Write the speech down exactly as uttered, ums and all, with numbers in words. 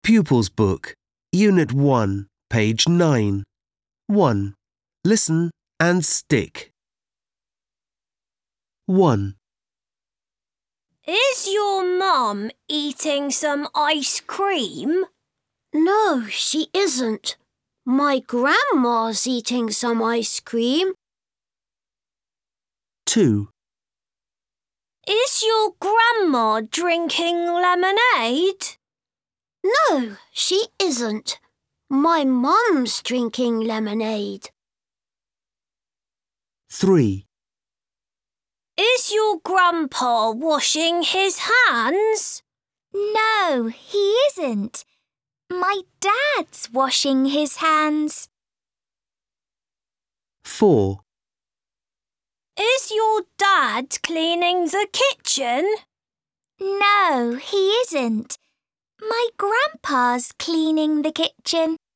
Pupils Book, Unit one, page nine. one. Listen and stick. one. Is your mum eating some ice cream? No, she isn't. My grandma's eating some ice cream. two. Is your grandma drinking lemonade? No, she isn't. My mum's drinking lemonade. three. Is your grandpa washing his hands? No, he isn't. My dad's washing his hands. four. Is your dad cleaning the kitchen? No, he isn't. My grandpa's cleaning the kitchen.